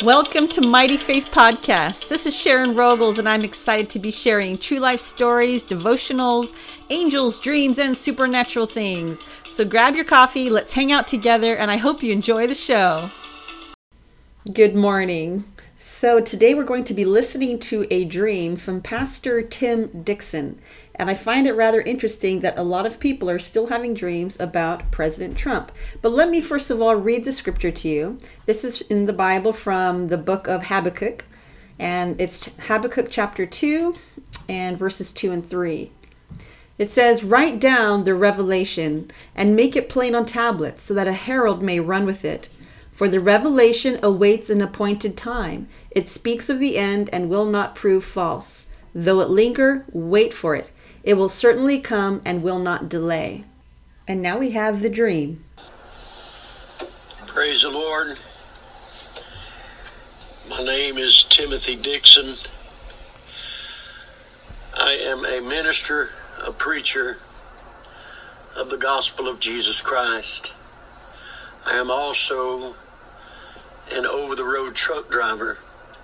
Welcome to Mighty Faith Podcast. This is Sharon Rogels, and I'm excited to be sharing true life stories, devotionals, angels, dreams, and supernatural things. So grab your coffee, let's hang out together, and I hope you enjoy the show. Good morning. So today we're going to be listening to a dream from Pastor Tim Dixon. And I find it rather interesting that a lot of people are still having dreams about President Trump. But let me first of all read the scripture to you. This is in the Bible from the book of Habakkuk. And it's Habakkuk chapter 2 and verses 2 and 3. It says, "Write down the revelation and make it plain on tablets so that a herald may run with it. For the revelation awaits an appointed time. It speaks of the end and will not prove false. Though it linger, wait for it. It will certainly come and will not delay." And now we have the dream. Praise the Lord. My name is Timothy Dixon. I am a minister, a preacher of the gospel of Jesus Christ. I am also an over-the-road truck driver.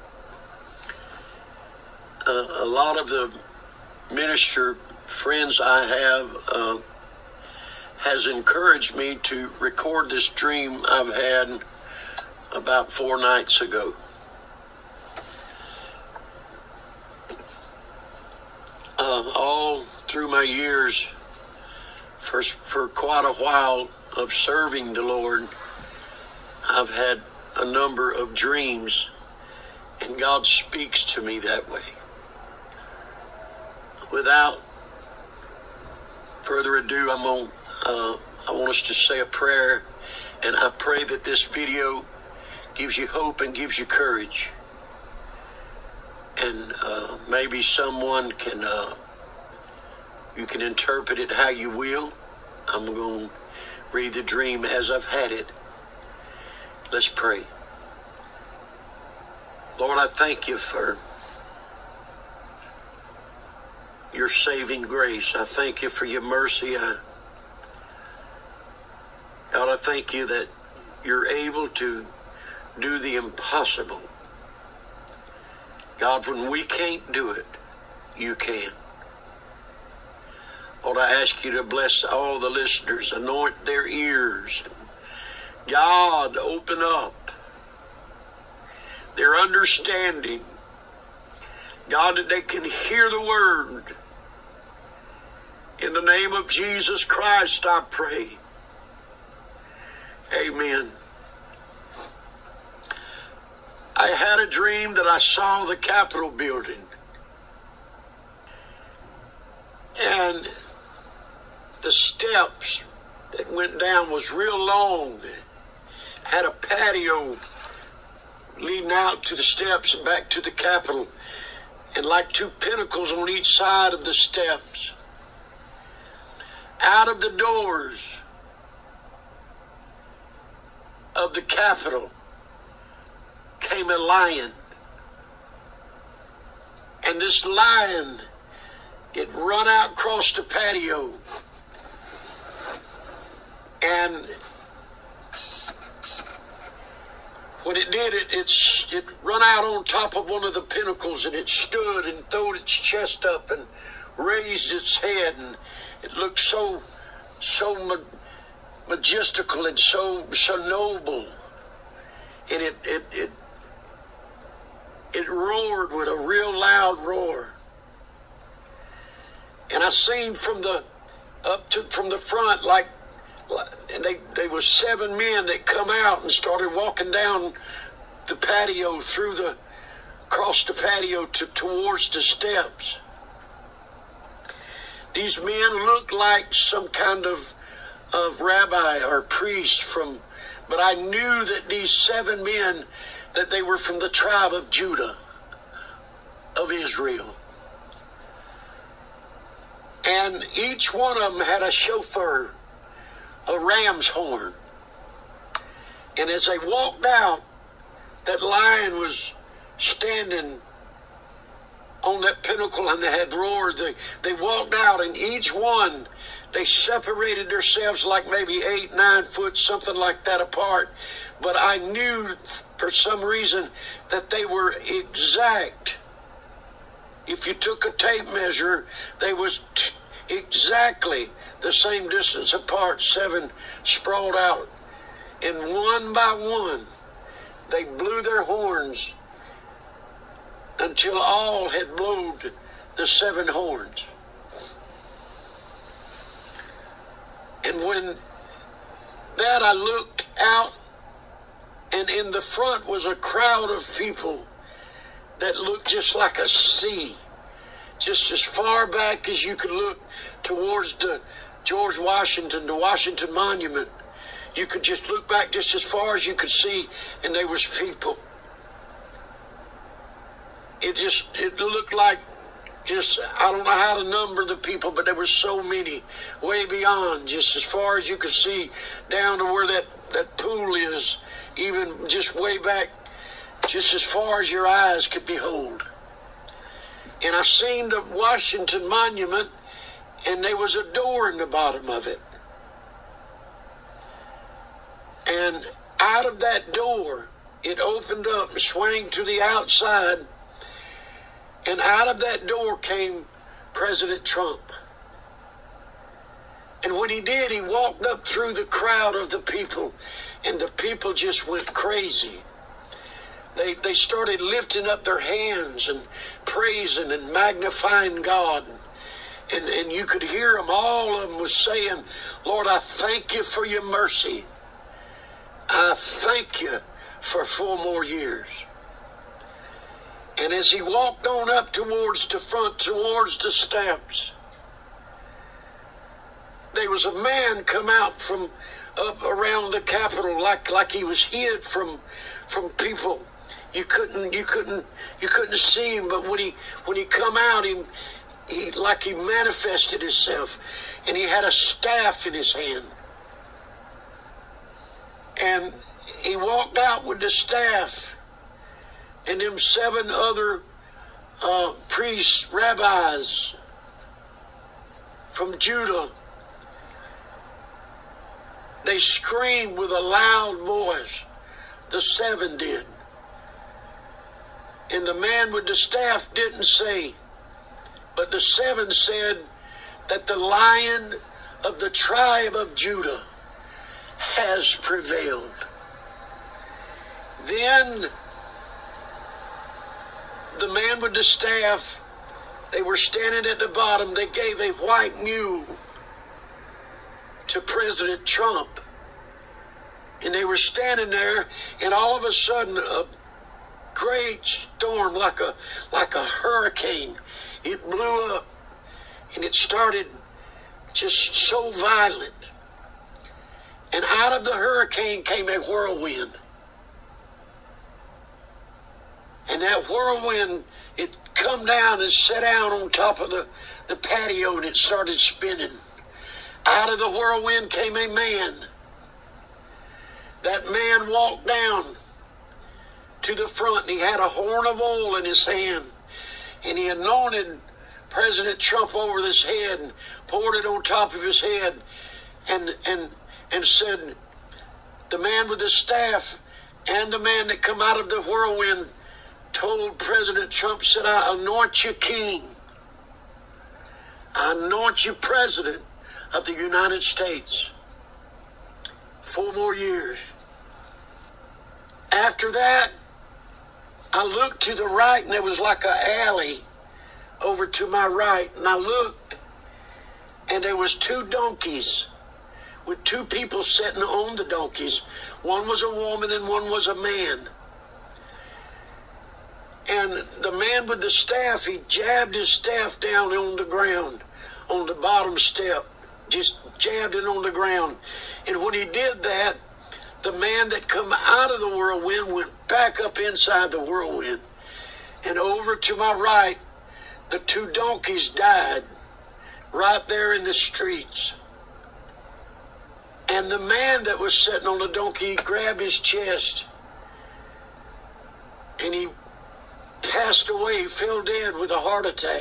A lot of the minister friends I have has encouraged me to record this dream I've had about 4 nights ago. All through my years, for quite a while of serving the Lord, I've had a number of dreams, and God speaks to me that way. Without further ado, I want us to say a prayer, and I pray that this video gives you hope and gives you courage. And maybe someone can, you can interpret it how you will. I'm going to read the dream as I've had it. Let's pray. Lord, I thank you for your saving grace. I thank you for your mercy. God, I thank you that you're able to do the impossible. God, when we can't do it, you can. Lord, I ask you to bless all the listeners, anoint their ears. God, open up their understanding. God, that they can hear the word. In the name of Jesus Christ, I pray. Amen. I had a dream that I saw the Capitol building. And the steps that went down was real long. Had a patio leading out to the steps and back to the Capitol, and like 2 pinnacles on each side of the steps. Out of the doors of the Capitol came a lion. And this lion, it run out across the patio. And when it did, it run out on top of one of the pinnacles, and it stood and throwed its chest up and raised its head, and it looked so majestical and so noble. And it roared with a real loud roar. And I seen from the front, and they were 7 men that come out and started walking down the patio across the patio towards the steps. These men looked like some kind of rabbi or priest but I knew that these 7 men, that they were from the tribe of Judah, of Israel. And each one of them had a shofar, a ram's horn. And as they walked out, that lion was standing on that pinnacle and they had roared. They walked out, and each one, they separated themselves like maybe 8-9 foot, something like that apart. But I knew for some reason that they were exact. If you took a tape measure, they was exactly the same distance apart, 7 sprawled out. And one by one, they blew their horns until all had blowed the 7 horns. And when that, I looked out, and in the front was a crowd of people that looked just like a sea, just as far back as you could look towards the George Washington, the Washington Monument. You could just look back just as far as you could see, and there was people. It looked like just, I don't know how to number the people, but there were so many, way beyond, just as far as you could see, down to where that pool is, even just way back, just as far as your eyes could behold. And I seen the Washington Monument, and there was a door in the bottom of it. And out of that door, it opened up and swung to the outside, and out of that door came President Trump. And when he did, he walked up through the crowd of the people, and the people just went crazy. They started lifting up their hands and praising and magnifying God. And you could hear them, all of them was saying, Lord, I thank you for your mercy. I thank you for 4 more years. And as he walked on up towards the front, towards the steps, there was a man come out from up around the Capitol like he was hid from people. You couldn't see him, but when he come out, he like he manifested himself, and he had a staff in his hand. And he walked out with the staff, and them 7 other priests, rabbis from Judah, they screamed with a loud voice. The 7 did. And the man with the staff didn't say, but the 7 said that the Lion of the tribe of Judah has prevailed. Then the man with the staff, they were standing at the bottom. They gave a white mule to President Trump. And they were standing there, and all of a sudden a great storm, like a hurricane, it blew up, and it started just so violent. And out of the hurricane came a whirlwind. And that whirlwind, it come down and sat down on top of the patio, and it started spinning. Out of the whirlwind came a man. That man walked down to the front, and he had a horn of oil in his hand, and he anointed President Trump over his head and poured it on top of his head, and said, the man with the staff and the man that come out of the whirlwind told President Trump, said, I anoint you king. I anoint you president of the United States. 4 more years. After that, I looked to the right, and there was like an alley over to my right, and I looked, and there was 2 donkeys with 2 people sitting on the donkeys. One was a woman and one was a man. And the man with the staff, he jabbed his staff down on the ground, on the bottom step, just jabbed it on the ground. And when he did that, the man that come out of the whirlwind went back up inside the whirlwind. And over to my right, the 2 donkeys died right there in the streets. And the man that was sitting on the donkey grabbed his chest, and he passed away, fell dead with a heart attack.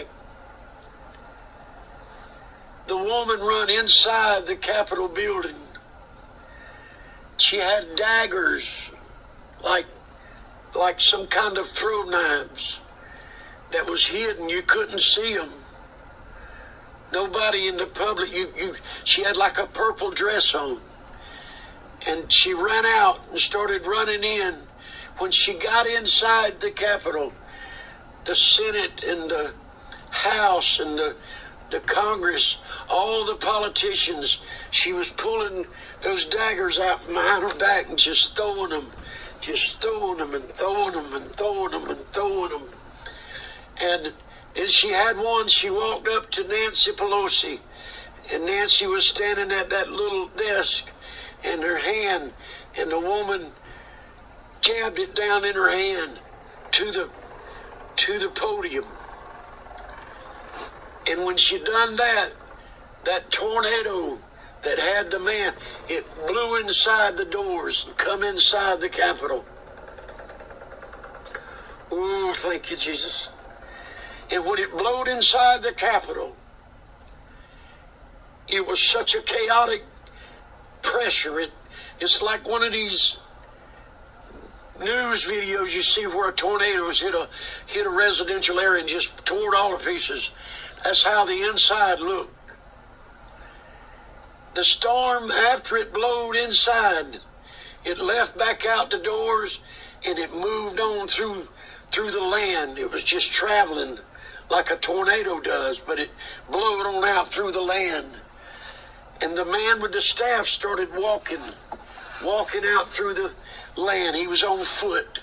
The woman run inside the Capitol building. She had daggers, like like some kind of throw knives that was hidden. You couldn't see them. Nobody in the public. She had like a purple dress on. And she ran out and started running in. When she got inside the Capitol, the Senate and the House and the Congress, all the politicians, she was pulling those daggers out from behind her back and just throwing them and throwing them and throwing them and throwing them. And as she had one, she walked up to Nancy Pelosi, and Nancy was standing at that little desk, and her hand, and the woman jabbed it down in her hand to the podium. And when she done that, that tornado that had the man, it blew inside the doors and come inside the Capitol. Oh, thank you, Jesus. And when it blowed inside the Capitol, it was such a chaotic pressure. It's like one of these news videos you see where a tornado has hit a residential area and just tore it all to pieces. That's how the inside looked. The storm, after it blowed inside, it left back out the doors and it moved on through the land. It was just traveling like a tornado does, but it blew it on out through the land. And the man with the staff started walking out through the land. He was on foot.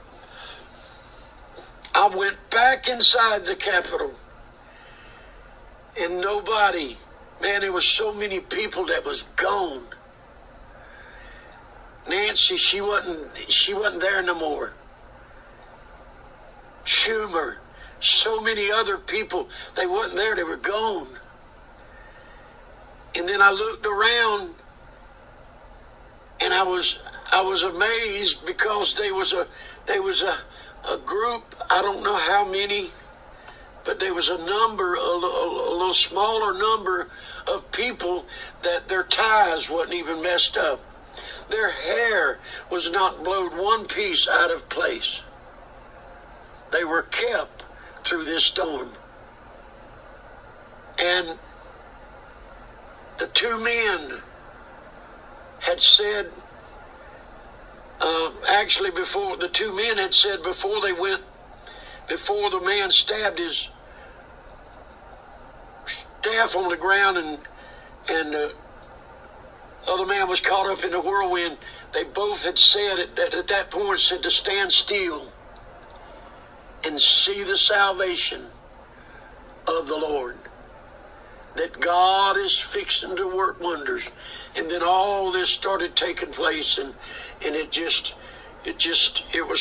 I went back inside the Capitol, and nobody, man, there was so many people that was gone. Nancy, she wasn't there no more. Schumer, so many other people, they wasn't there, they were gone. And then I looked around, and I was amazed because there was a group, I don't know how many, but there was a little smaller number of people that their ties wasn't even messed up. Their hair was not blowed one piece out of place. They were kept through this storm. And the two men had said, before the man stabbed his staff on the ground and the other man was caught up in the whirlwind, they both had said at that point to stand still and see the salvation of the Lord. That God is fixing to work wonders. And then all this started taking place, and it was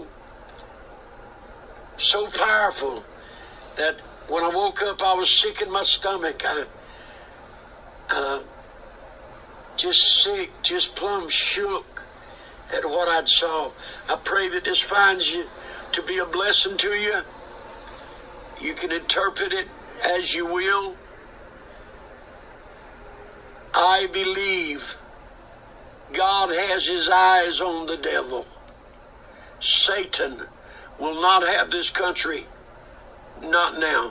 so powerful that when I woke up, I was sick in my stomach. Just sick, just plumb shook at what I'd saw. I pray that this finds you to be a blessing to you. You can interpret it as you will. I believe God has his eyes on the devil. Satan will not have this country, not now.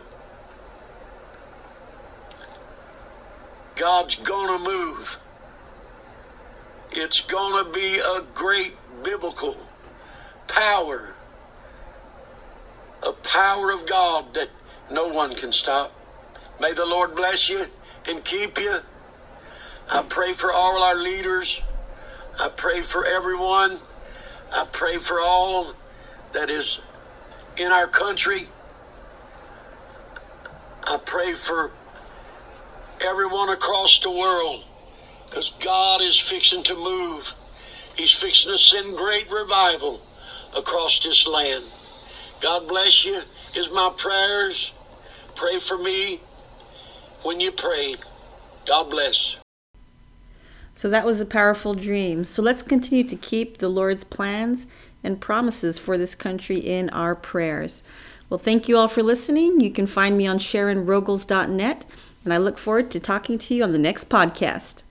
God's gonna move. It's gonna be a great biblical power, a power of God that no one can stop. May the Lord bless you and keep you. I pray for all our leaders. I pray for everyone. I pray for all that is in our country. I pray for everyone across the world, because God is fixing to move. He's fixing to send great revival across this land. God bless you is my prayers. Pray for me when you pray. God bless. So that was a powerful dream. So let's continue to keep the Lord's plans and promises for this country in our prayers. Well, thank you all for listening. You can find me on SharonRogels.net, and I look forward to talking to you on the next podcast.